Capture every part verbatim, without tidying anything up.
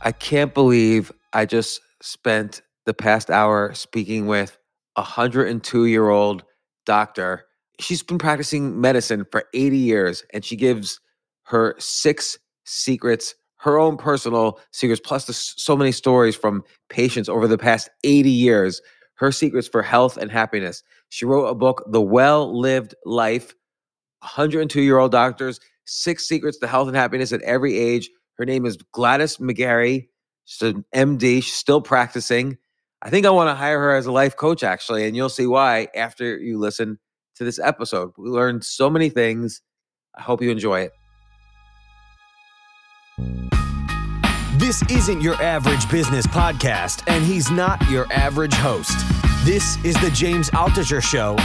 I can't believe I just spent the past hour speaking with a one hundred two-year-old doctor. She's been practicing medicine for eighty years, and she gives her six secrets, her own personal secrets, plus the, so many stories from patients over the past eighty years, her secrets for health and happiness. She wrote a book, The Well-Lived Life, one hundred two-year-old doctors, six secrets to health and happiness at every age. Her name is Gladys McGarey. She's an M D. She's still practicing. I think I want to hire her as a life coach, actually, and you'll see why after you listen to this episode. We learned so many things. I hope you enjoy it. This isn't your average business podcast, and he's not your average host. This is the James Altucher Show.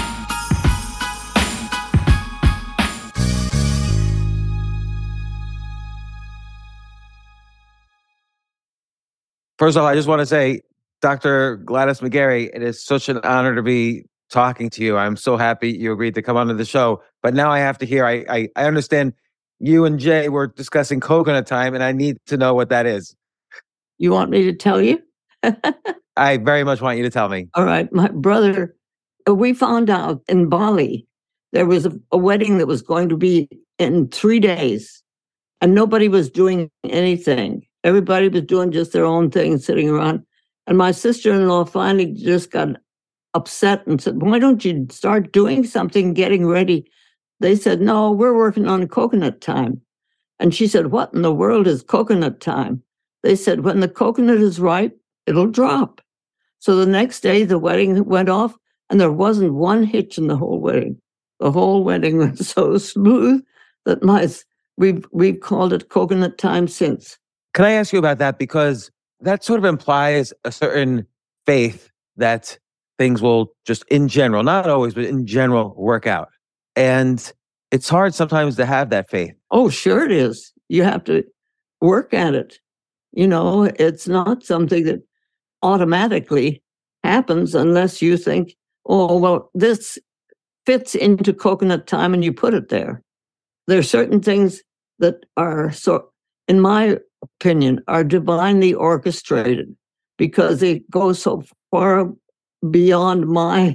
First off, I just want to say, Doctor Gladys McGarey, it is such an honor to be talking to you. I'm so happy you agreed to come onto the show. But now I have to hear, I, I, I understand you and Jay were discussing coconut time, and I need to know what that is. You want me to tell you? I very much want you to tell me. All right. My brother, we found out in Bali, there was a, a wedding that was going to be in three days, and nobody was doing anything. Everybody was doing just their own thing, sitting around. And my sister-in-law finally just got upset and said, why don't you start doing something, getting ready? They said, no, we're working on coconut time. And she said, what in the world is coconut time? They said, when the coconut is ripe, it'll drop. So the next day, the wedding went off, and there wasn't one hitch in the whole wedding. The whole wedding was so smooth that my we've, we've called it coconut time since. Can I ask you about that? Because that sort of implies a certain faith that things will just in general, not always, but in general, work out. And it's hard sometimes to have that faith. Oh, sure it is. You have to work at it. You know, it's not something that automatically happens unless you think, oh, well, this fits into coconut time and you put it there. There are certain things that are, so, in my opinion, are divinely orchestrated because they go so far beyond my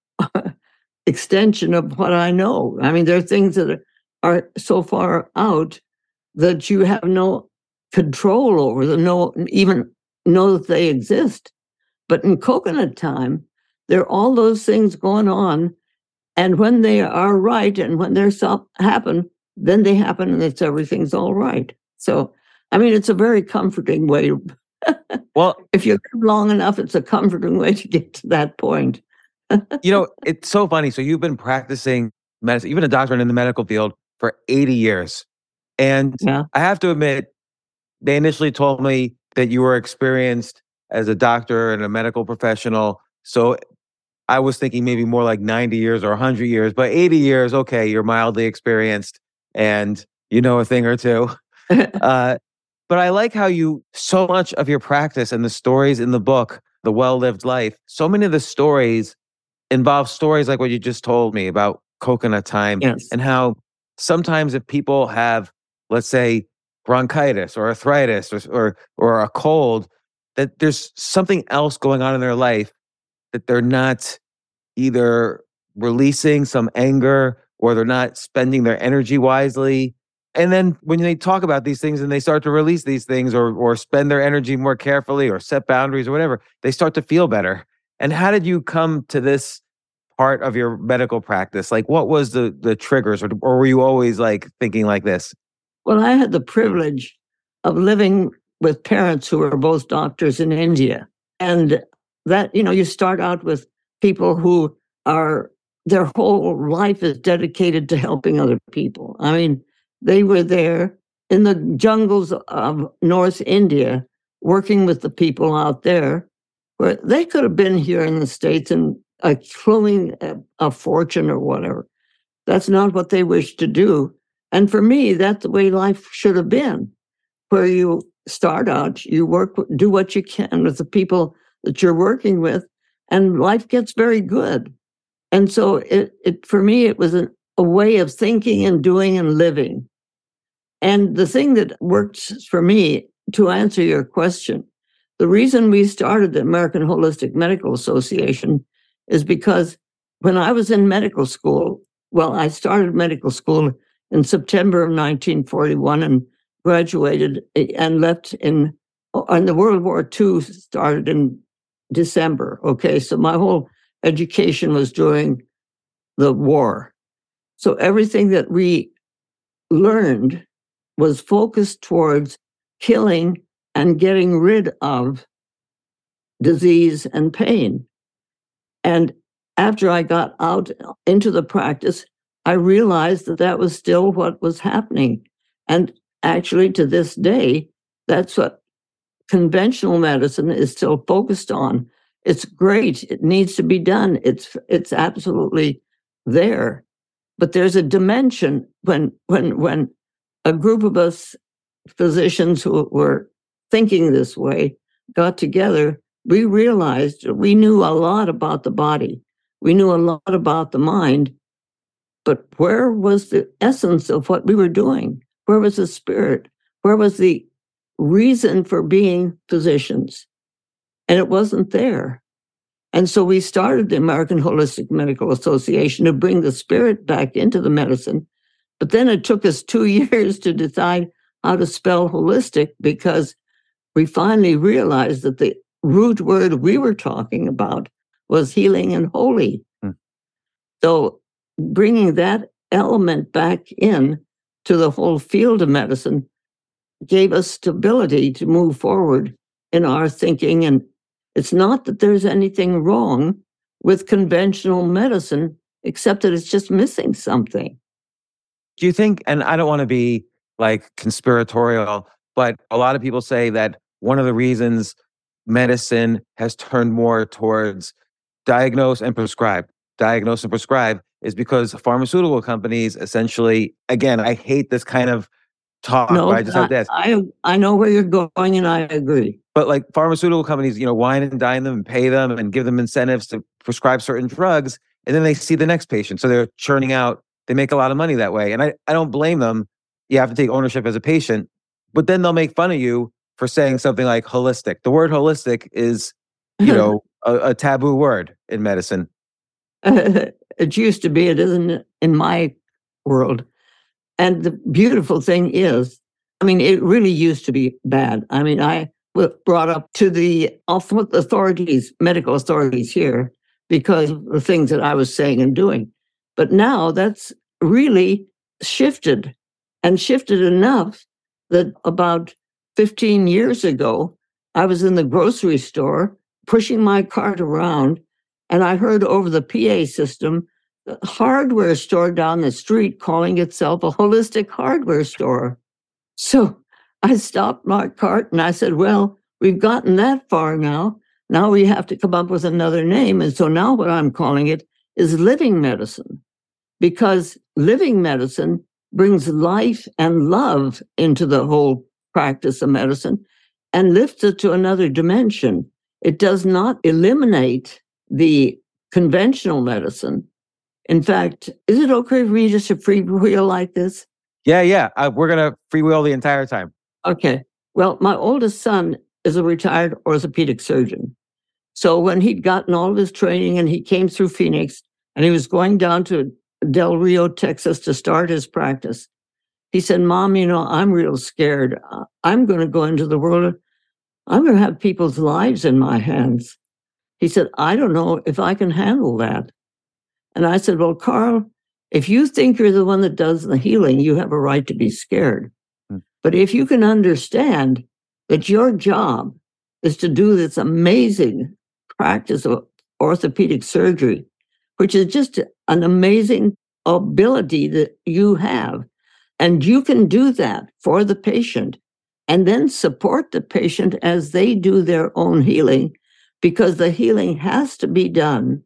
extension of what I know. I mean, there are things that are, are so far out that you have no control over them, no, even know that they exist. But in coconut time, there are all those things going on. And when they are right and when they're so happen, then they happen and it's everything's all right. So, I mean, it's a very comforting way. Well, if you live long enough, it's a comforting way to get to that point. You know, it's so funny. So you've been practicing medicine, even a doctor in the medical field, for eighty years. And yeah. I have to admit, they initially told me that you were experienced as a doctor and a medical professional. So I was thinking maybe more like ninety years or one hundred years, but eighty years, okay, you're mildly experienced and you know a thing or two. uh, but I like how you, so much of your practice and the stories in the book, The Well-Lived Life, so many of the stories involve stories like what you just told me about coconut time. Yes. And how sometimes if people have, let's say, bronchitis or arthritis or, or or a cold, that there's something else going on in their life that they're not either releasing some anger or they're not spending their energy wisely. And then when they talk about these things and they start to release these things or or spend their energy more carefully or set boundaries or whatever, they start to feel better. And how did you come to this part of your medical practice? Like, what was the the triggers, or, or were you always like thinking like this? Well, I had the privilege of living with parents who were both doctors in India. And that, you know, you start out with people who are, their whole life is dedicated to helping other people. I mean, they were there in the jungles of North India, working with the people out there, where they could have been here in the States and accruing a, a fortune or whatever. That's not what they wished to do. And for me, that's the way life should have been, where you start out, you work, do what you can with the people that you're working with, and life gets very good. And so it, it for me, it was a, a way of thinking and doing and living. And the thing that worked for me to answer your question, the reason we started the American Holistic Medical Association is because when I was in medical school, well, I started medical school in September of nineteen forty-one and graduated and left in, and the World War Two started in December. Okay, so my whole education was during the war. So everything that we learned was focused towards killing and getting rid of disease and pain. And after I got out into the practice, I realized that that was still what was happening. And actually, to this day, that's what conventional medicine is still focused on. It's great. It needs to be done. It's it's absolutely there. But there's a dimension when when when a group of us physicians who were thinking this way got together, we realized we knew a lot about the body. We knew a lot about the mind. But where was the essence of what we were doing? Where was the spirit? Where was the reason for being physicians? And it wasn't there. And so we started the American Holistic Medical Association to bring the spirit back into the medicine. But then it took us two years to decide how to spell holistic, because we finally realized that the root word we were talking about was healing and holy. Hmm. So bringing that element back in to the whole field of medicine gave us stability to move forward in our thinking. And it's not that there's anything wrong with conventional medicine, except that it's just missing something. Do you think, and I don't want to be like conspiratorial, but a lot of people say that one of the reasons medicine has turned more towards diagnose and prescribe, diagnose and prescribe is because pharmaceutical companies essentially, again, I hate this kind of talk, no, but I just have to ask. I, I know where you're going and I agree. But like pharmaceutical companies, you know, wine and dine them and pay them and give them incentives to prescribe certain drugs. And then they see the next patient. So they're churning out, they make a lot of money that way. And I, I don't blame them. You have to take ownership as a patient. But then they'll make fun of you for saying something like holistic. The word holistic is, you know, a, a taboo word in medicine. It used to be, it isn't in my world. And the beautiful thing is, I mean, it really used to be bad. I mean, I was brought up to the authorities, medical authorities here, because of the things that I was saying and doing. But now that's really shifted, and shifted enough that about fifteen years ago, I was in the grocery store pushing my cart around, and I heard over the P A system the hardware store down the street calling itself a holistic hardware store. So I stopped my cart and I said, well, we've gotten that far now. Now we have to come up with another name. And so now what I'm calling it is living medicine, because living medicine brings life and love into the whole practice of medicine and lifts it to another dimension. It does not eliminate the conventional medicine. In fact, is it okay for me just to freewheel like this? Yeah, yeah. Uh, we're going to freewheel the entire time. Okay. Well, my oldest son is a retired orthopedic surgeon. So when he'd gotten all of his training and he came through Phoenix and he was going down to Del Rio, Texas to start his practice, he said, Mom, you know, I'm real scared. I'm going to go into the world. I'm going to have people's lives in my hands. He said, I don't know if I can handle that. And I said, well, Carl, if you think you're the one that does the healing, you have a right to be scared. Hmm. But if you can understand that your job is to do this amazing practice of orthopedic surgery, which is just an amazing ability that you have, and you can do that for the patient and then support the patient as they do their own healing, because the healing has to be done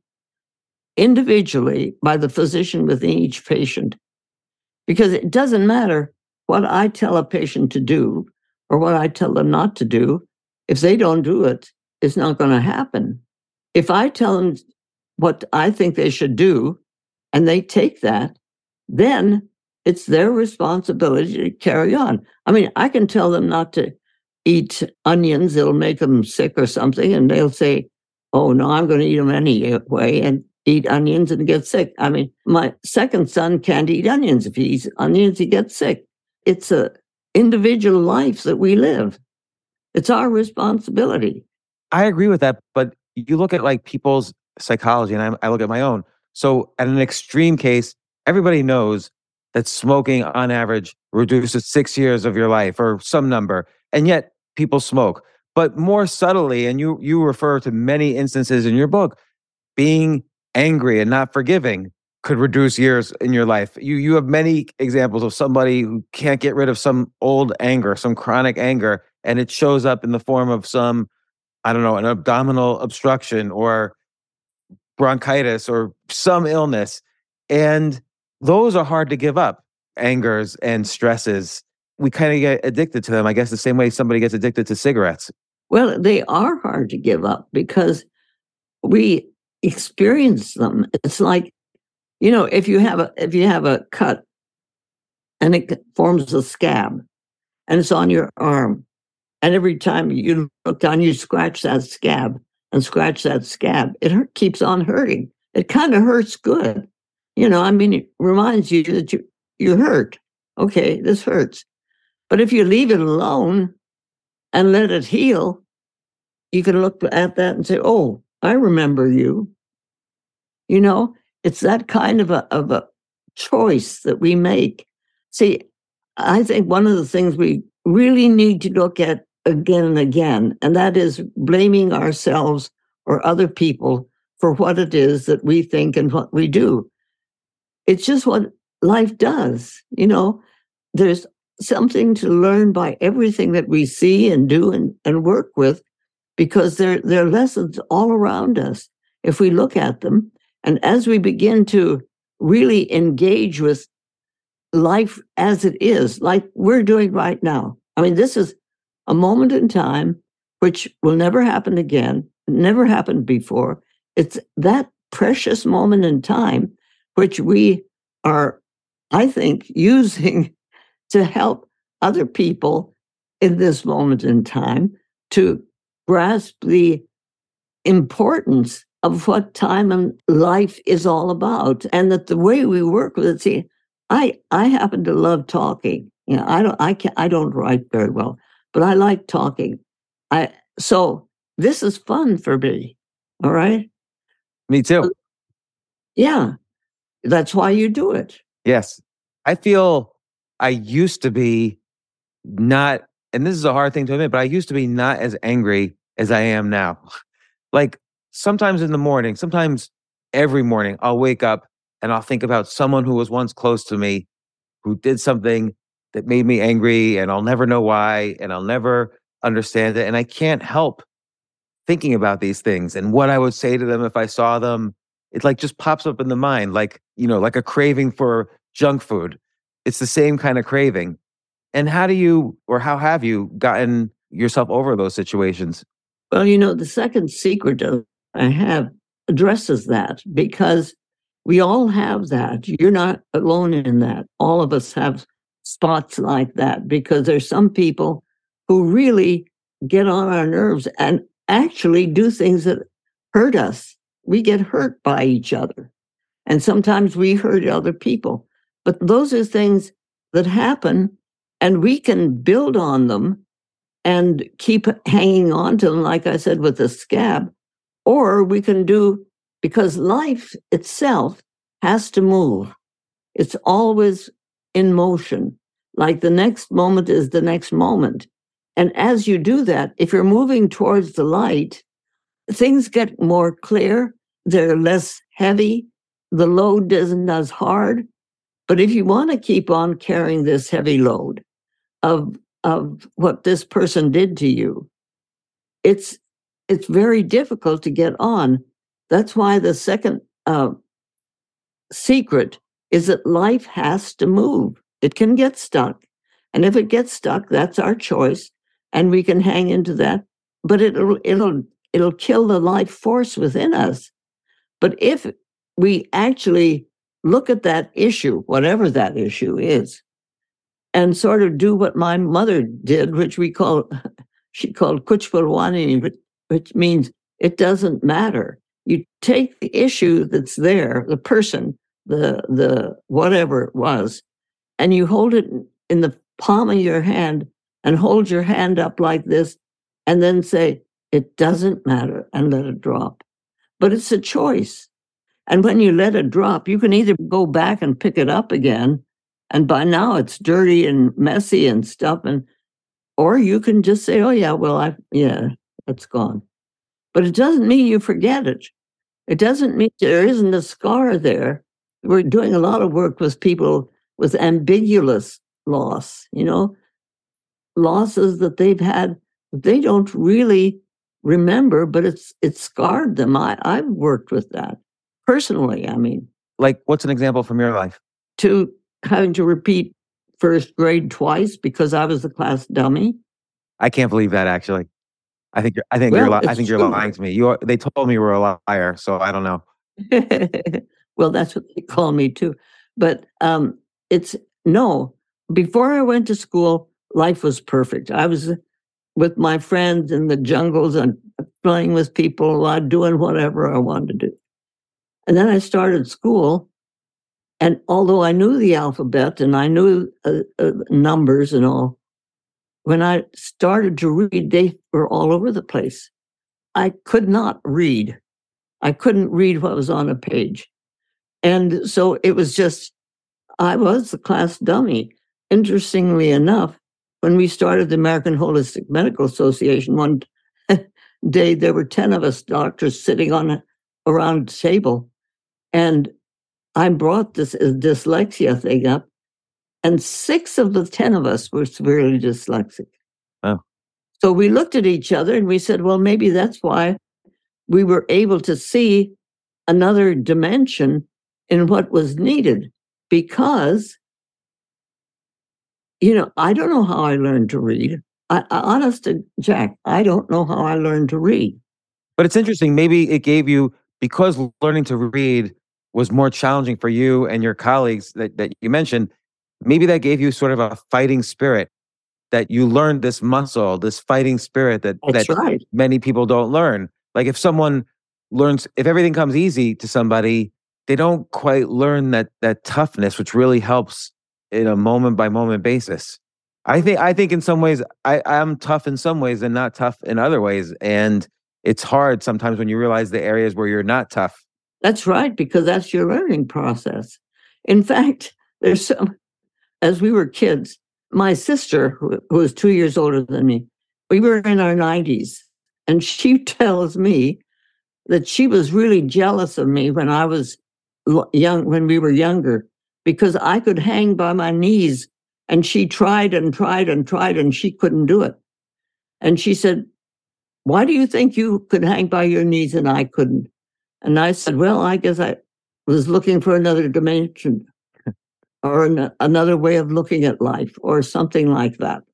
individually by the physician within each patient. Because it doesn't matter what I tell a patient to do or what I tell them not to do. If they don't do it, it's not going to happen. If I tell them what I think they should do and they take that, then it's their responsibility to carry on. I mean, I can tell them not to eat onions, it'll make them sick or something, and they'll say, oh, no, I'm going to eat them anyway, and eat onions and get sick. I mean, my second son can't eat onions. If he eats onions, he gets sick. It's a individual life that we live. It's our responsibility. I agree with that, but you look at like people's psychology, and I, I look at my own. So at an extreme case, everybody knows that smoking on average reduces six years of your life or some number, and yet people smoke. But more subtly, and you you refer to many instances in your book, being angry and not forgiving could reduce years in your life. You you have many examples of somebody who can't get rid of some old anger, some chronic anger, and it shows up in the form of some, I don't know, an abdominal obstruction or bronchitis or some illness. And those are hard to give up, angers and stresses. We kind of get addicted to them, I guess, the same way somebody gets addicted to cigarettes. Well, they are hard to give up because we experience them. It's like, you know, if you have a if you have a cut and it forms a scab and it's on your arm, and every time you look down, you scratch that scab and scratch that scab, it hurt, keeps on hurting. It kind of hurts good. You know, I mean, it reminds you that you, you hurt. Okay, this hurts. But if you leave it alone and let it heal, you can look at that and say, oh, I remember you. You know, it's that kind of a, of a choice that we make. See, I think one of the things we really need to look at again and again, and that is blaming ourselves or other people for what it is that we think and what we do. It's just what life does. You know, there's something to learn by everything that we see and do and, and work with, because there, there are lessons all around us if we look at them. And as we begin to really engage with life as it is, like we're doing right now. I mean, this is a moment in time which will never happen again, never happened before. It's that precious moment in time which we are, I think, using to help other people in this moment in time to grasp the importance of what time and life is all about, and that the way we work with it. See, I I happen to love talking. You know, I don't I can I don't write very well, but I like talking. I so this is fun for me. All right. Me too. Yeah, that's why you do it. Yes. I feel I used to be not, and this is a hard thing to admit, but I used to be not as angry as I am now. Like sometimes in the morning, sometimes every morning, I'll wake up and I'll think about someone who was once close to me who did something that made me angry, and I'll never know why, and I'll never understand it. And I can't help thinking about these things and what I would say to them if I saw them. It like just pops up in the mind, like, you know, like a craving for junk food. It's the same kind of craving. And how do you, or how have you gotten yourself over those situations? Well, you know, the second secret of I have addresses that, because we all have that. You're not alone in that. All of us have spots like that, because there's some people who really get on our nerves and actually do things that hurt us. We get hurt by each other. And sometimes we hurt other people. But those are things that happen, and we can build on them and keep hanging on to them, like I said, with the scab. Or we can do, because life itself has to move. It's always in motion. Like the next moment is the next moment. And as you do that, if you're moving towards the light, things get more clear. They're less heavy. The load isn't as hard. But if you want to keep on carrying this heavy load of, of what this person did to you, it's it's very difficult to get on. That's why the second uh, secret is that life has to move. It can get stuck. And if it gets stuck, that's our choice. And we can hang into that. But it'll it'll it'll kill the life force within us. But if we actually look at that issue, whatever that issue is, and sort of do what my mother did, which we call she called Kuchpalwani, which, which means it doesn't matter. You take the issue that's there, the person, the the whatever it was, and you hold it in the palm of your hand and hold your hand up like this and then say, it doesn't matter, and let it drop. But it's a choice. And when you let it drop, you can either go back and pick it up again, and by now it's dirty and messy and stuff, and or you can just say, oh yeah, well, I yeah, it's gone. But it doesn't mean you forget it. It doesn't mean there isn't a scar there. We're doing a lot of work with people with ambiguous loss, you know, losses that they've had, they don't really remember, but it's it's scarred them. I, I've worked with that personally, I mean. Like, what's an example from your life? To having to repeat first grade twice because I was the class dummy. I can't believe that, actually. I think you're, I think Well, you're, li- I it's think you're true. lying to me. You are, they told me you were a liar, so I don't know. Well, that's what they call me too. But um, it's no. Before I went to school, life was perfect. I was with my friends in the jungles and playing with people, uh, doing whatever I wanted to do. And then I started school. And although I knew the alphabet and I knew uh, uh, numbers and all, when I started to read, they were all over the place. I could not read. I couldn't read what was on a page. And so it was just, I was the class dummy. Interestingly enough, when we started the American Holistic Medical Association, one day there were ten of us doctors sitting on a, around a table. And I brought this dyslexia thing up, and six of the ten of us were severely dyslexic. Oh. So we looked at each other and we said, well, maybe that's why we were able to see another dimension in what was needed. Because, you know, I don't know how I learned to read. I, I honest to Jack, I don't know how I learned to read. But it's interesting. Maybe it gave you, because learning to read was more challenging for you and your colleagues that, that you mentioned, maybe that gave you sort of a fighting spirit, that you learned this muscle, this fighting spirit that, That's that right. many people don't learn. Like if someone learns, if everything comes easy to somebody, they don't quite learn that that toughness, which really helps in a moment by moment basis. I think I think in some ways I, I'm tough in some ways and not tough in other ways. And it's hard sometimes when you realize the areas where you're not tough. That's right, because that's your learning process. In fact, there's some, as we were kids, my sister, who, who was two years older than me, we were in our nineties, and she tells me that she was really jealous of me when I was young, when we were younger, because I could hang by my knees, and she tried and tried and tried, and she couldn't do it. And she said, why do you think you could hang by your knees and I couldn't? And I said, well, I guess I was looking for another dimension or an, another way of looking at life or something like that.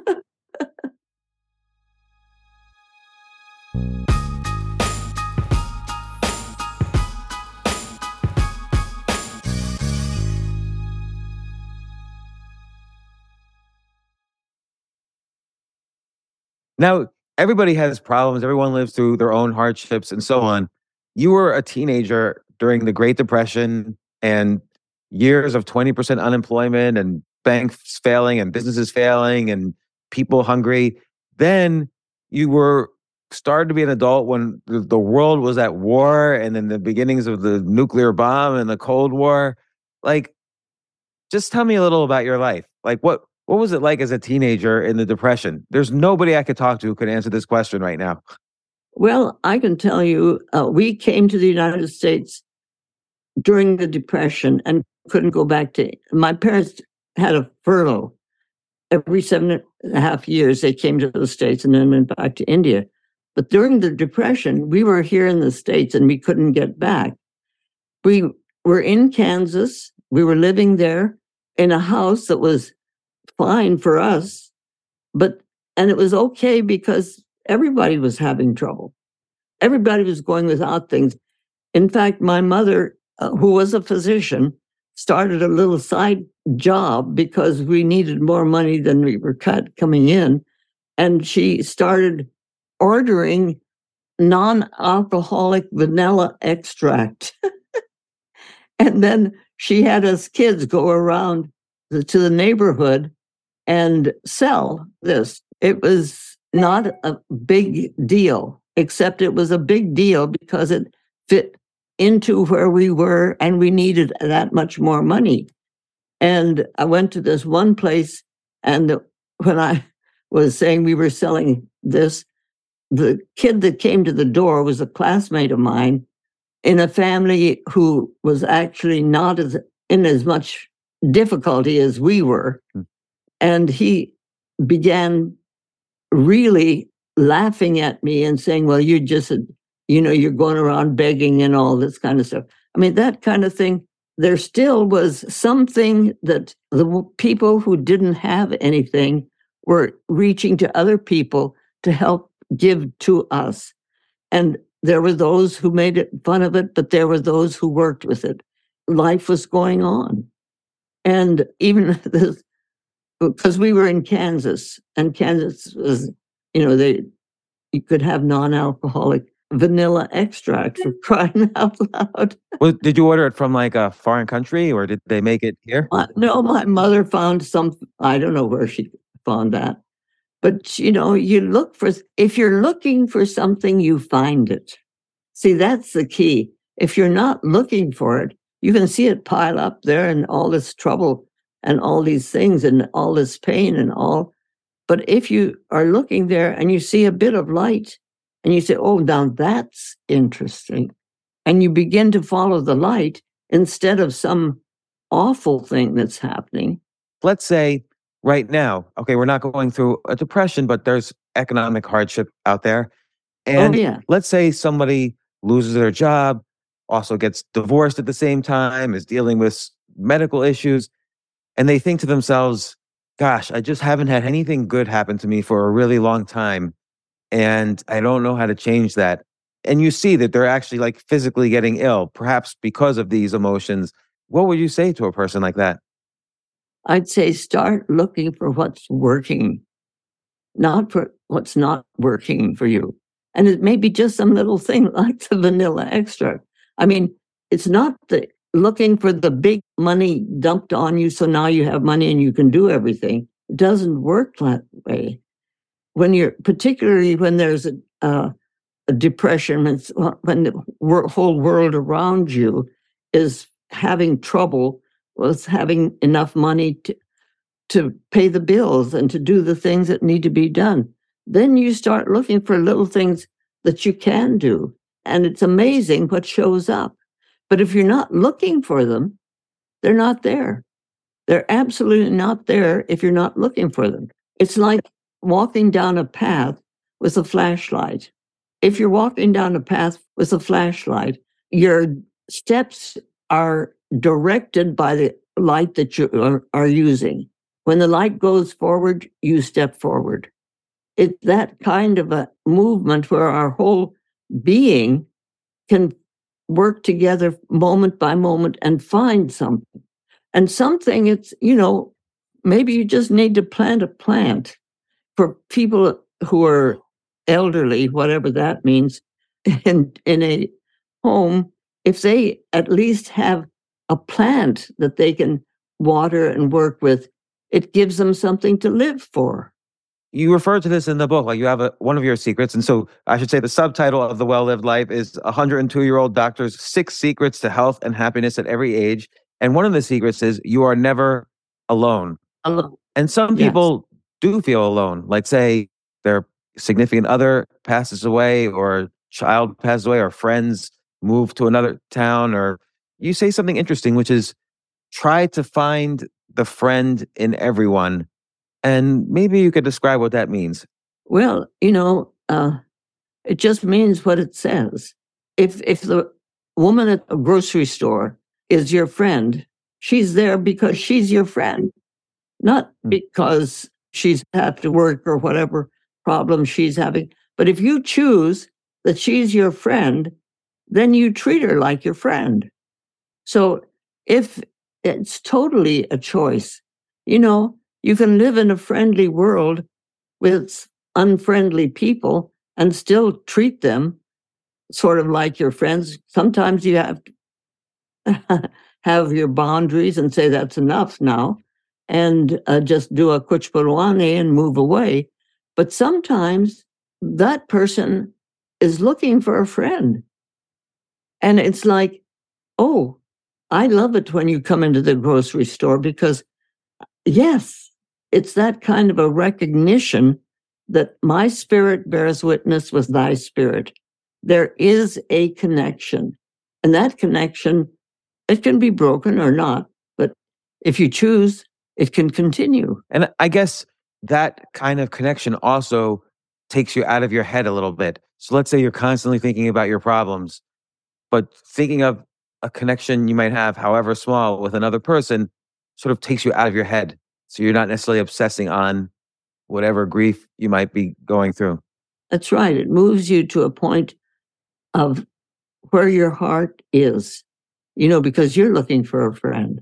Now, everybody has problems. Everyone lives through their own hardships and so on. You were a teenager during the Great Depression and years of twenty percent unemployment and banks failing and businesses failing and people hungry. Then you were started to be an adult when the, the world was at war and then the beginnings of the nuclear bomb and the Cold War. Like, just tell me a little about your life. Like, what what was it like as a teenager in the Depression? There's nobody I could talk to who could answer this question right now. Well, I can tell you, uh, we came to the United States during the Depression and couldn't go back to, my parents had a furlough. Every seven and a half years, they came to the States and then went back to India. But during the Depression, we were here in the States and we couldn't get back. We were in Kansas. We were living there in a house that was fine for us, but, and it was okay because everybody was having trouble. Everybody was going without things. In fact, my mother, uh, who was a physician, started a little side job because we needed more money than we were cut coming in. And she started ordering non-alcoholic vanilla extract. And then she had us kids go around the, to the neighborhood and sell this. It was not a big deal, except it was a big deal because it fit into where we were and we needed that much more money. And I went to this one place, and when I was saying we were selling this, the kid that came to the door was a classmate of mine in a family who was actually not as in as much difficulty as we were. Mm. And he began really laughing at me and saying, well, you just, you know, you're going around begging and all this kind of stuff. I mean, that kind of thing. There still was something that the people who didn't have anything were reaching to other people to help give to us. And there were those who made it fun of it, but there were those who worked with it. Life was going on. And even this, because we were in Kansas, and Kansas was, you know, they you could have non-alcoholic vanilla extract, for crying out loud. Well, did you order it from like a foreign country, or did they make it here? Uh, no, my mother found some, I don't know where she found that. But, you know, you look for, if you're looking for something, you find it. See, that's the key. If you're not looking for it, you can see it pile up there and all this trouble and all these things and all this pain and all. But if you are looking there and you see a bit of light and you say, oh, now that's interesting, and you begin to follow the light instead of some awful thing that's happening. Let's say right now, okay, we're not going through a depression, but there's economic hardship out there. And oh, yeah. let's say somebody loses their job, also gets divorced at the same time, is dealing with medical issues, and they think to themselves, gosh, I just haven't had anything good happen to me for a really long time, and I don't know how to change that. And you see that they're actually like physically getting ill, perhaps because of these emotions. What would you say to a person like that? I'd say start looking for what's working, not for what's not working for you. And it may be just some little thing like the vanilla extract. I mean, it's not the looking for the big money dumped on you, so now you have money and you can do everything. It doesn't work that way. When you're, particularly when there's a, uh, a depression, when the wor- whole world around you is having trouble with having enough money to, to pay the bills and to do the things that need to be done, then you start looking for little things that you can do. And it's amazing what shows up. But if you're not looking for them, they're not there. They're absolutely not there if you're not looking for them. It's like walking down a path with a flashlight. If you're walking down a path with a flashlight, your steps are directed by the light that you are, are using. When the light goes forward, you step forward. It's that kind of a movement where our whole being can work together moment by moment and find something. And something, it's, you know, maybe you just need to plant a plant. For people who are elderly, whatever that means, in, in a home, if they at least have a plant that they can water and work with, it gives them something to live for. You refer to this in the book, like you have a, one of your secrets. And so I should say the subtitle of The Well-Lived Life is one hundred two-Year-Old Doctor's Six Secrets to Health and Happiness at Every Age. And one of the secrets is you are never alone. Alone. And some Yes. people do feel alone. Like say their significant other passes away, or child passes away, or friends move to another town, or you say something interesting, which is try to find the friend in everyone. And maybe you could describe what that means. Well, you know, uh, it just means what it says. If if the woman at a grocery store is your friend, she's there because she's your friend, not because she's had to work or whatever problem she's having. But if you choose that she's your friend, then you treat her like your friend. So if it's totally a choice, you know, you can live in a friendly world with unfriendly people and still treat them sort of like your friends. Sometimes you have to have your boundaries and say that's enough now, and uh, just do a kuchpurwane and move away. But sometimes that person is looking for a friend. And it's like, oh, I love it when you come into the grocery store because, yes, it's that kind of a recognition that my spirit bears witness with thy spirit. There is a connection. And that connection, it can be broken or not, but if you choose, it can continue. And I guess that kind of connection also takes you out of your head a little bit. So let's say you're constantly thinking about your problems, but thinking of a connection you might have, however small, with another person sort of takes you out of your head. So you're not necessarily obsessing on whatever grief you might be going through. That's right. It moves you to a point of where your heart is, you know, because you're looking for a friend.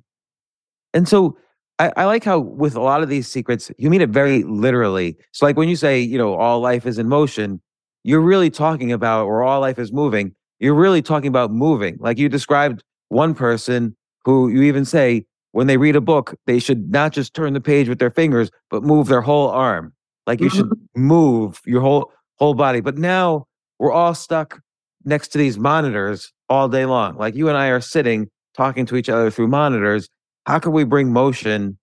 And so I, I like how with a lot of these secrets, you mean it very literally. So like when you say, you know, all life is in motion, you're really talking about, or all life is moving, you're really talking about moving. Like you described one person who you even say, when they read a book, they should not just turn the page with their fingers, but move their whole arm. Like you should move your whole whole body. But now we're all stuck next to these monitors all day long. Like you and I are sitting talking to each other through monitors. How can we bring motion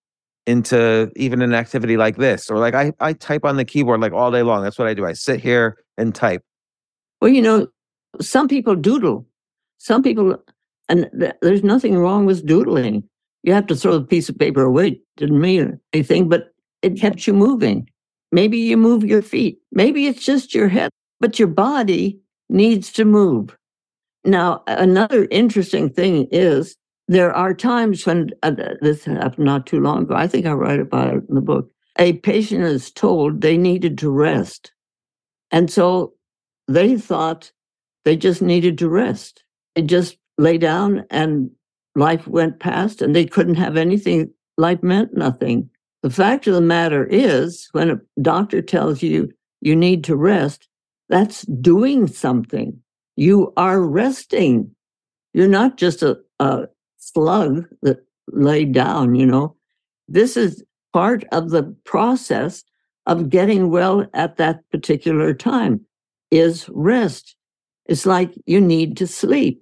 into even an activity like this? Or like I, I type on the keyboard like all day long. That's what I do. I sit here and type. Well, you know, some people doodle. Some people, and th- there's nothing wrong with doodling. You have to throw the piece of paper away. Didn't mean anything, but it kept you moving. Maybe you move your feet. Maybe it's just your head, but your body needs to move. Now, another interesting thing is there are times when, uh, this happened not too long ago, I think I write about it in the book, a patient is told they needed to rest. And so they thought they just needed to rest. They just lay down and life went past and they couldn't have anything. Life meant nothing. The fact of the matter is, when a doctor tells you you need to rest, that's doing something. You are resting. You're not just a, a slug that laid down, you know. This is part of the process of getting well at that particular time, is rest. It's like you need to sleep.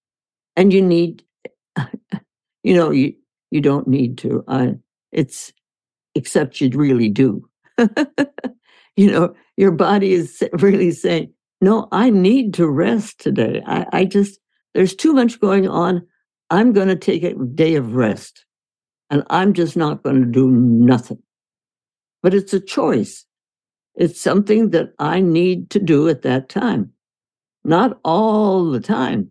And you need, you know, you, you don't need to. I, it's, except you really do. You know, your body is really saying, no, I need to rest today. I, I just, there's too much going on. I'm going to take a day of rest. And I'm just not going to do nothing. But it's a choice. It's something that I need to do at that time. Not all the time.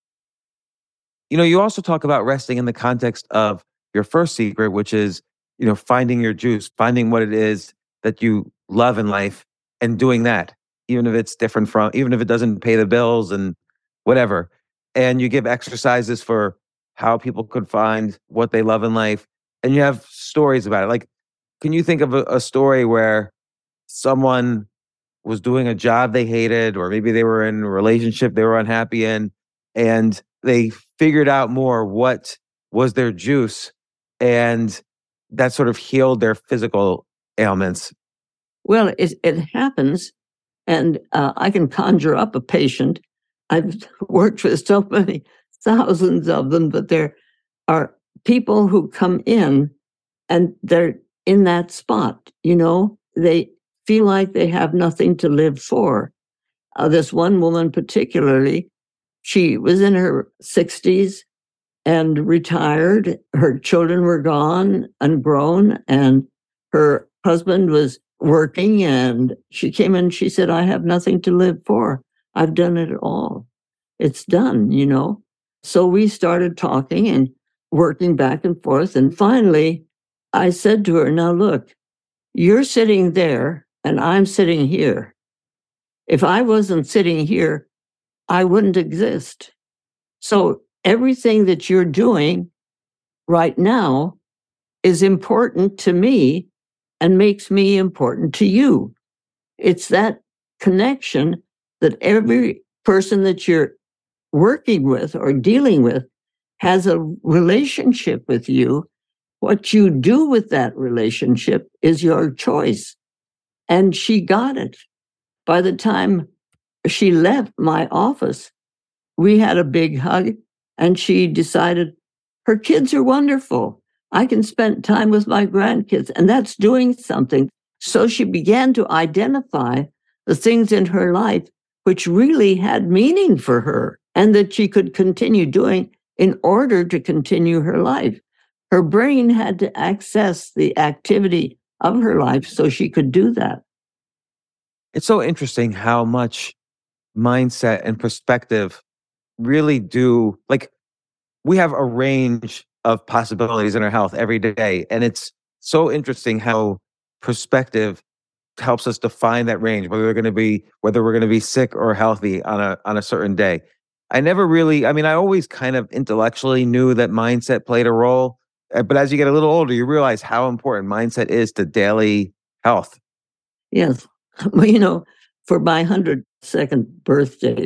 You know, you also talk about resting in the context of your first secret, which is, you know, finding your juice, finding what it is that you love in life and doing that, even if it's different from, even if it doesn't pay the bills and whatever. And you give exercises for how people could find what they love in life. And you have stories about it. Like, can you think of a, a story where someone was doing a job they hated, or maybe they were in a relationship they were unhappy in, and they figured out more what was their juice, and that sort of healed their physical ailments? Well, it, it happens, and uh, I can conjure up a patient. I've worked with so many thousands of them, but there are people who come in and they're in that spot, you know, they feel like they have nothing to live for. Uh, this one woman particularly, she was in her sixties and retired. Her children were gone and grown, and her husband was working, and she came in, she said, I have nothing to live for. I've done it all. It's done, you know. So we started talking and working back and forth. And finally, I said to her, now look, you're sitting there and I'm sitting here. If I wasn't sitting here, I wouldn't exist. So everything that you're doing right now is important to me and makes me important to you. It's that connection that every person that you're working with or dealing with has a relationship with you. What you do with that relationship is your choice. And she got it. By the time she left my office, we had a big hug, and she decided her kids are wonderful. I can spend time with my grandkids, and that's doing something. So she began to identify the things in her life which really had meaning for her and that she could continue doing in order to continue her life. Her brain had to access the activity of her life so she could do that. It's so interesting how much mindset and perspective really do, like, we have a range of possibilities in our health every day. And it's so interesting how perspective helps us define that range, whether we're going to be, whether we're going to be sick or healthy on a, on a certain day. I never really, I mean, I always kind of intellectually knew that mindset played a role. uh, But as you get a little older, you realize how important mindset is to daily health. Yes. Well, you know, for my one hundred second birthday,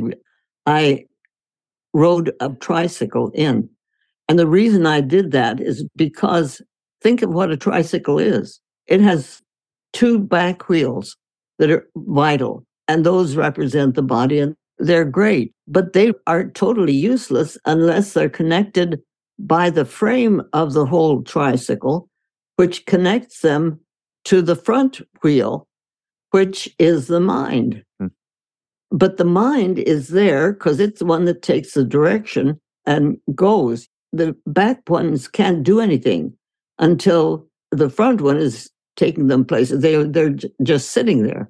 I rode a tricycle in. And the reason I did that is because think of what a tricycle is. It has two back wheels that are vital, and those represent the body, and they're great, but they are totally useless unless they're connected by the frame of the whole tricycle, which connects them to the front wheel, which is the mind. Hmm. But the mind is there because it's the one that takes the direction and goes. The back ones can't do anything until the front one is taking them places. They, they're j- just sitting there.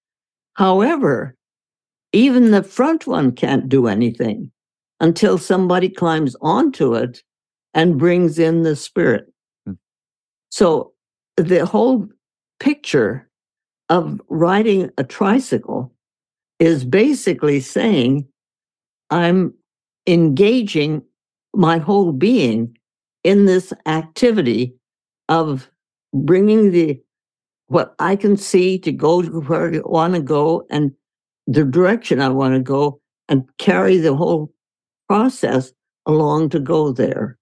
However, even the front one can't do anything until somebody climbs onto it and brings in the spirit. Hmm. So the whole picture of riding a tricycle is basically saying, I'm engaging my whole being in this activity of bringing the what I can see to go to where I want to go and the direction I want to go and carry the whole process along to go there.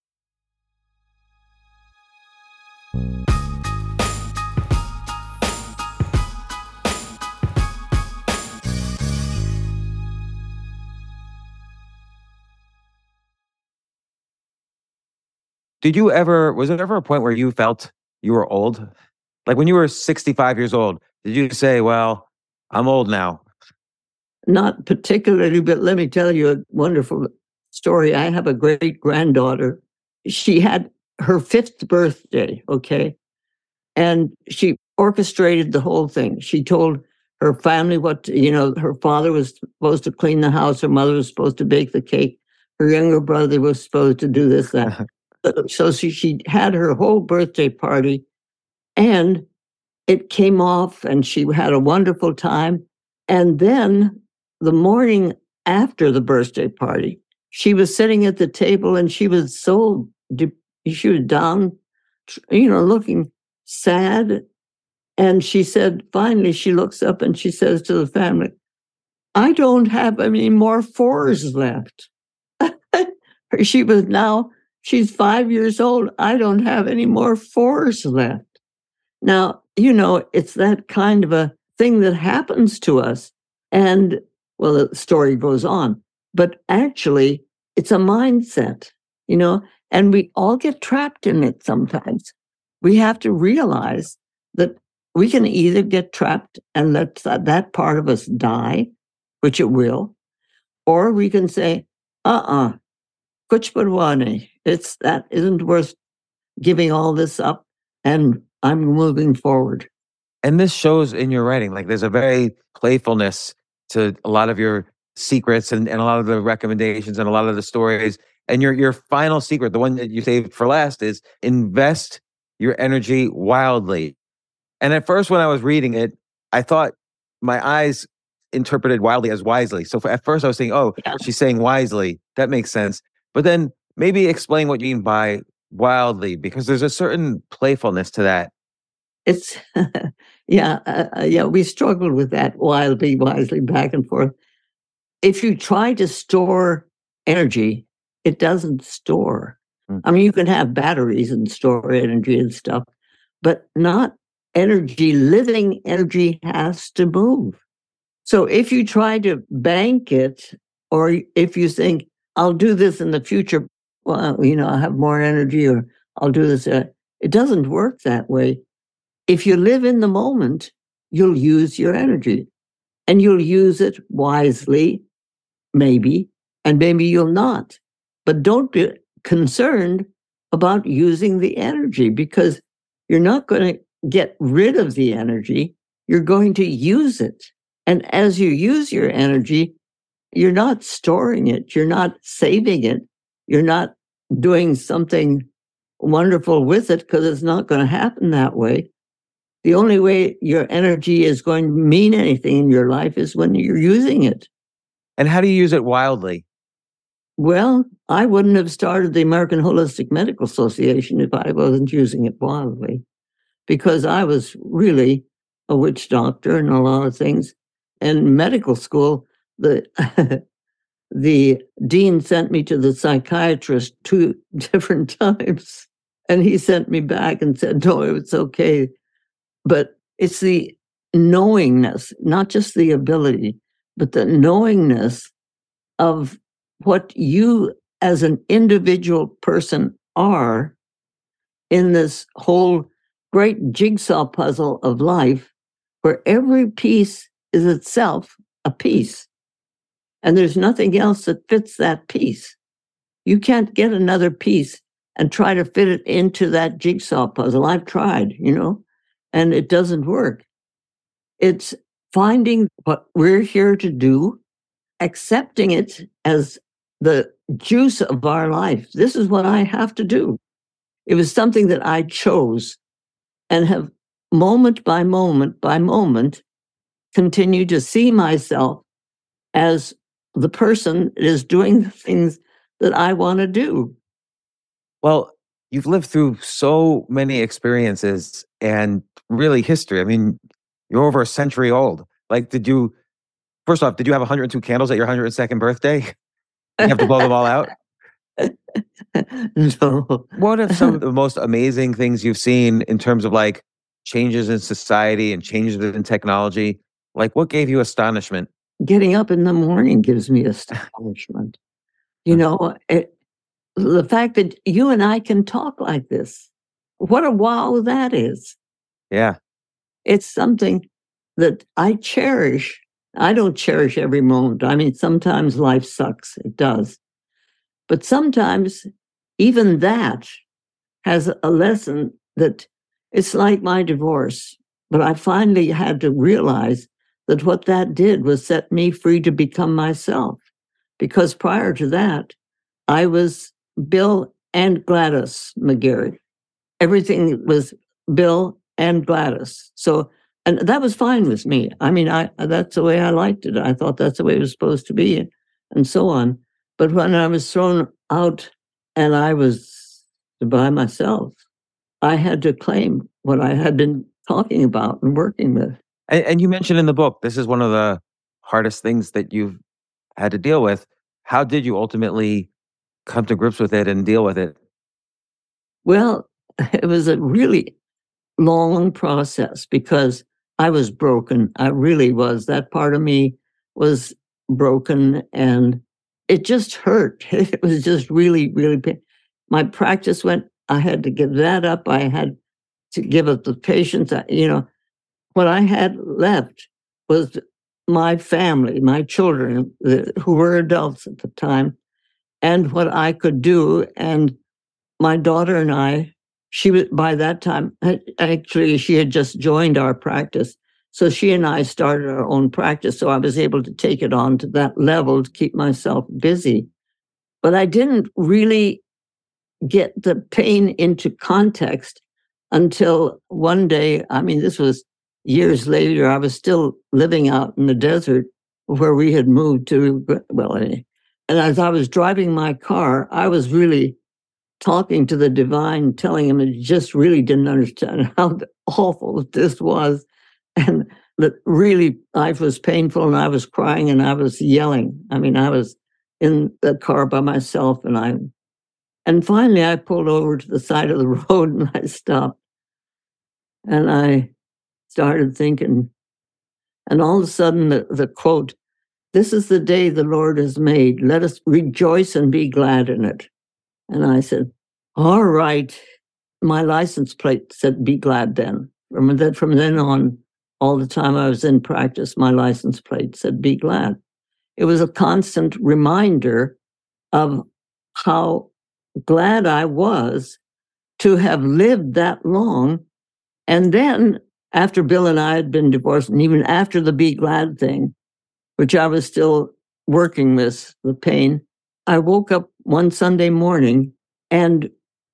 Did you ever, was there ever a point where you felt you were old? Like when you were sixty-five years old, did you say, well, I'm old now? Not particularly, but let me tell you a wonderful story. I have a great granddaughter. She had her fifth birthday, okay? And she orchestrated the whole thing. She told her family what, you know, her father was supposed to clean the house, her mother was supposed to bake the cake, her younger brother was supposed to do this, that. So she, she had her whole birthday party, and it came off, and she had a wonderful time. And then the morning after the birthday party, she was sitting at the table, and she was so, de- she was down, you know, looking sad. And she said, finally, she looks up and she says to the family, I don't have any more fours left. She was now, she's five years old. I don't have any more fours left. Now, you know, it's that kind of a thing that happens to us. And, well, the story goes on. But actually, it's a mindset, you know, and we all get trapped in it sometimes. We have to realize that we can either get trapped and let that, that part of us die, which it will, or we can say, uh-uh, kuch parwah nahi. It's that isn't worth giving all this up, and I'm moving forward. And this shows in your writing, like there's a very playfulness to a lot of your secrets and, and a lot of the recommendations and a lot of the stories. And your your final secret, the one that you saved for last, is invest your energy wildly. And at first, when I was reading it, I thought my eyes interpreted wildly as wisely. So for, at first, I was thinking, oh, Yeah. she's saying wisely. That makes sense. But then maybe explain what you mean by wildly, because there's a certain playfulness to that. It's, yeah, uh, uh, yeah, we struggled with that wildly, wisely, back and forth. If you try to store energy, it doesn't store. Mm. I mean, you can have batteries and store energy and stuff, but not energy. Living energy has to move. So if you try to bank it, or if you think, I'll do this in the future, well, you know, I'll have more energy, or I'll do this, uh, it doesn't work that way. If you live in the moment, you'll use your energy, and you'll use it wisely, maybe, and maybe you'll not. But don't be concerned about using the energy, because you're not going to get rid of the energy. You're going to use it. And as you use your energy, you're not storing it. You're not saving it. You're not doing something wonderful with it, because it's not going to happen that way. The only way your energy is going to mean anything in your life is when you're using it. And how do you use it wildly? Well, I wouldn't have started the American Holistic Medical Association if I wasn't using it wildly, because I was really a witch doctor and a lot of things. And medical school, the the dean sent me to the psychiatrist two different times, and he sent me back and said, no, it's okay. But it's the knowingness, not just the ability, but the knowingness of what you as an individual person are in this whole great jigsaw puzzle of life, where every piece is itself a piece. And there's nothing else that fits that piece. You can't get another piece and try to fit it into that jigsaw puzzle. I've tried, you know, and it doesn't work. It's finding what we're here to do, accepting it as the juice of our life. This is what I have to do. It was something that I chose, and have moment by moment by moment continued to see myself as the person that is doing the things that I want to do. Well, you've lived through so many experiences and really history. I mean, you're over a century old. Like, did you, first off, did you have one hundred two candles at your one hundred second birthday? You have to blow them all out? No. What are some of the most amazing things you've seen in terms of like changes in society and changes in technology? Like, what gave you astonishment? Getting up in the morning gives me astonishment. You know, it, the fact that you and I can talk like this, what a wow that is. Yeah. It's something that I cherish. I don't cherish every moment. I mean, sometimes life sucks. It does. But sometimes even that has a lesson that it's like my divorce. But I finally had to realize that what that did was set me free to become myself. Because prior to that, I was Bill and Gladys McGarry. Everything was Bill and Gladys. So, and that was fine with me. I mean, I that's the way I liked it. I thought that's the way it was supposed to be, and so on. But when I was thrown out and I was by myself, I had to claim what I had been talking about and working with. And, and you mentioned in the book, this is one of the hardest things that you've had to deal with. How did you ultimately come to grips with it and deal with it? Well, it was a really long process because I was broken. I really was. That part of me was broken, and it just hurt. It was just really, really pain. My practice went, I had to give that up. I had to give up the patients. I, you know, what I had left was my family, my children, the, who were adults at the time, and what I could do. And my daughter and I, she was, by that time, actually, she had just joined our practice. So she and I started our own practice. So I was able to take it on to that level to keep myself busy. But I didn't really get the pain into context until one day, I mean, this was years later, I was still living out in the desert where we had moved to, well, and as I was driving my car, I was really talking to the divine, telling him he just really didn't understand how awful this was. And that really life was painful, and I was crying and I was yelling. I mean, I was in the car by myself, and I, and finally I pulled over to the side of the road and I stopped. And I started thinking, and all of a sudden the, the quote, "This is the day the Lord has made. Let us rejoice and be glad in it." And I said, all right. My license plate said, "Be glad then." From then, from then on, all the time I was in practice, my license plate said, "Be glad." It was a constant reminder of how glad I was to have lived that long. And then after Bill and I had been divorced, and even after the Be Glad thing, which I was still working with the pain, I woke up one Sunday morning and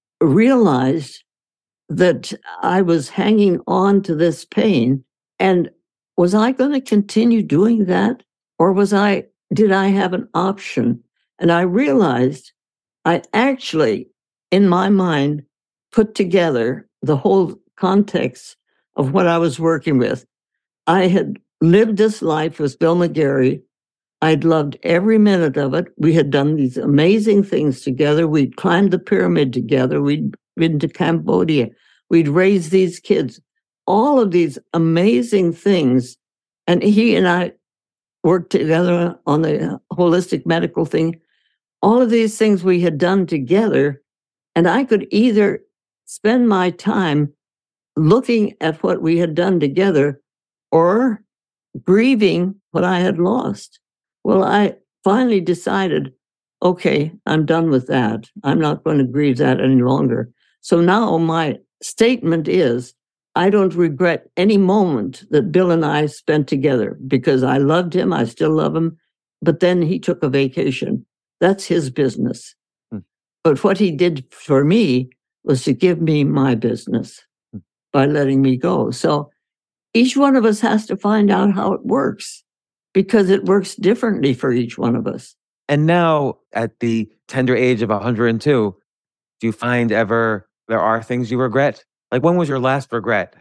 realized that I was hanging on to this pain. And was I going to continue doing that? Or was I, did I have an option? And I realized I actually, in my mind, put together the whole context of what I was working with. I had lived this life with Bill McGarry. I'd loved every minute of it. We had done these amazing things together. We'd climbed the pyramid together. We'd been to Cambodia. We'd raised these kids. All of these amazing things. And he and I worked together on the holistic medical thing. All of these things we had done together. And I could either spend my time looking at what we had done together or grieving what I had lost. Well, I finally decided, okay, I'm done with that. I'm not going to grieve that any longer. So now my statement is, I don't regret any moment that Bill and I spent together, because I loved him. I still love him. But then he took a vacation. That's his business. Hmm. But what he did for me was to give me my business hmm. by letting me go. So each one of us has to find out how it works, because it works differently for each one of us. And now, at the tender age of one hundred two, do you find ever there are things you regret? Like, when was your last regret?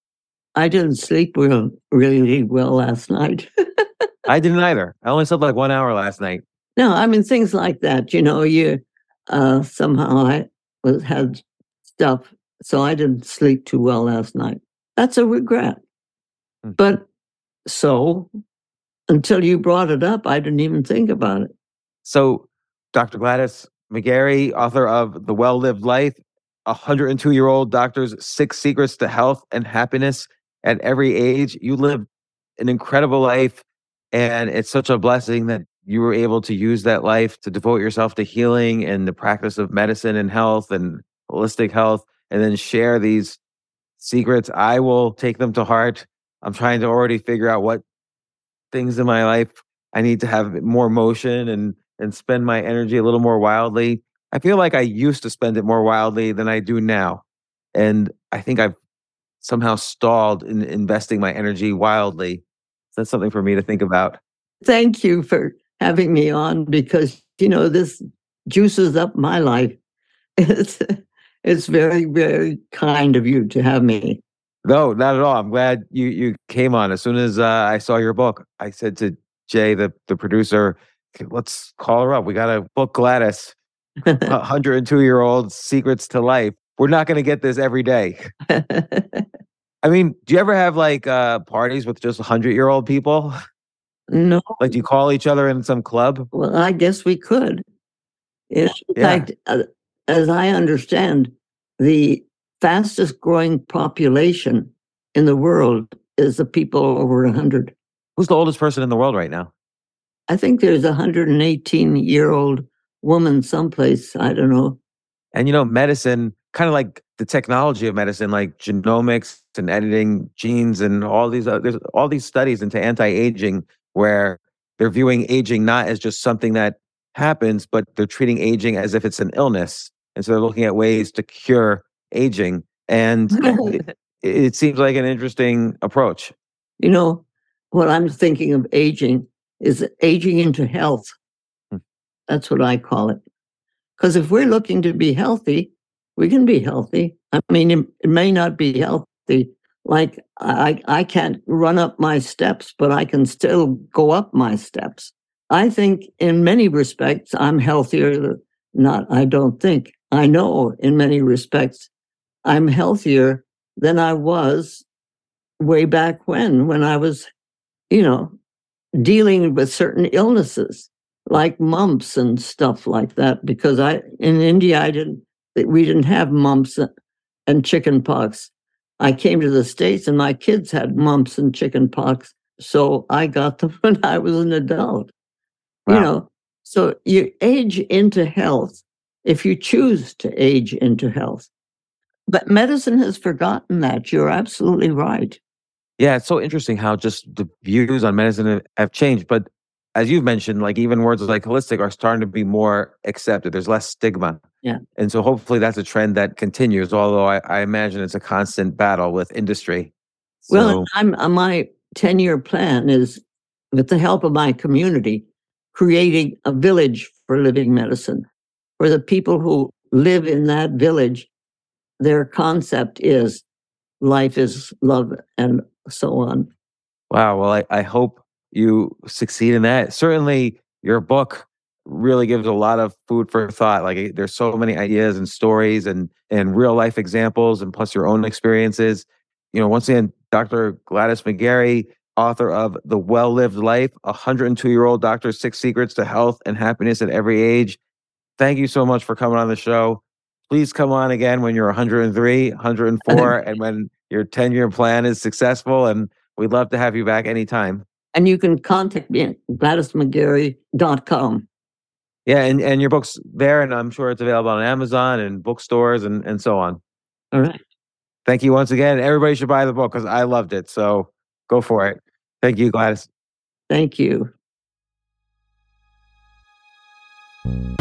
I didn't sleep real, really well last night. I didn't either. I only slept like one hour last night. No, I mean, things like that. You know, you uh, somehow I was had stuff, so I didn't sleep too well last night. That's a regret. Hmm. But so, until you brought it up, I didn't even think about it. So, Doctor Gladys McGarry, author of The Well-Lived Life, one hundred two-year-old doctor's six secrets to health and happiness at every age. You lived an incredible life, and it's such a blessing that you were able to use that life to devote yourself to healing and the practice of medicine and health and holistic health, and then share these secrets. I will take them to heart. I'm trying to already figure out what things in my life I need to have more motion and and spend my energy a little more wildly. I feel like I used to spend it more wildly than I do now. And I think I've somehow stalled in investing my energy wildly. So that's something for me to think about. Thank you for having me on, because, you know, this juices up my life. It's, it's very, very kind of you to have me. No, not at all. I'm glad you you came on. As soon as uh, I saw your book, I said to Jay, the, the producer, let's call her up. We got to book Gladys, one hundred two-year-old Secrets to Life. We're not going to get this every day. I mean, do you ever have like uh, parties with just one hundred-year-old people? No. Like, do you call each other in some club? Well, I guess we could. In Yeah. fact, uh, as I understand, the fastest growing population in the world is the people over one hundred. Who's the oldest person in the world right now? I think there's a one hundred eighteen-year-old woman someplace. I don't know. And, you know, medicine, kind of like the technology of medicine, like genomics and editing genes and all these, uh, there's all these studies into anti-aging where they're viewing aging not as just something that happens, but they're treating aging as if it's an illness. And so they're looking at ways to cure aging. And it, it seems like an interesting approach. You know, what I'm thinking of aging is aging into health. Hmm. That's what I call it. Because if we're looking to be healthy, we can be healthy. I mean, it, it may not be healthy. Like I, I can't run up my steps, but I can still go up my steps. I think in many respects, I'm healthier. Than, not, I don't think. I know in many respects, I'm healthier than I was way back when, when I was, you know, dealing with certain illnesses like mumps and stuff like that. Because I, in India, I didn't, we didn't have mumps and chicken pox. I came to the States and my kids had mumps and chicken pox. So I got them when I was an adult. Wow. You know, so you age into health if you choose to age into health. But medicine has forgotten that. You're absolutely right. Yeah, it's so interesting how just the views on medicine have changed. But as you've mentioned, like even words like holistic are starting to be more accepted. There's less stigma. Yeah. And so hopefully that's a trend that continues, although I, I imagine it's a constant battle with industry. So, well, I'm, uh, my ten-year plan is, with the help of my community, creating a village for living medicine. For the people who live in that village, their concept is life is love and so on. Wow. Well, I, I hope you succeed in that. Certainly your book really gives a lot of food for thought. Like there's so many ideas and stories and, and real life examples and plus your own experiences. You know, once again, Doctor Gladys McGarey, author of The Well-Lived Life, a one hundred two year old doctor's six secrets to health and happiness at every age. Thank you so much for coming on the show. Please come on again when you're one hundred three, one hundred four, and when your ten-year plan is successful. And we'd love to have you back anytime. And you can contact me at gladys mcgarey dot com. Yeah, and, and your book's there, and I'm sure it's available on Amazon and bookstores and, and so on. All right. Thank you once again. Everybody should buy the book because I loved it. So go for it. Thank you, Gladys. Thank you.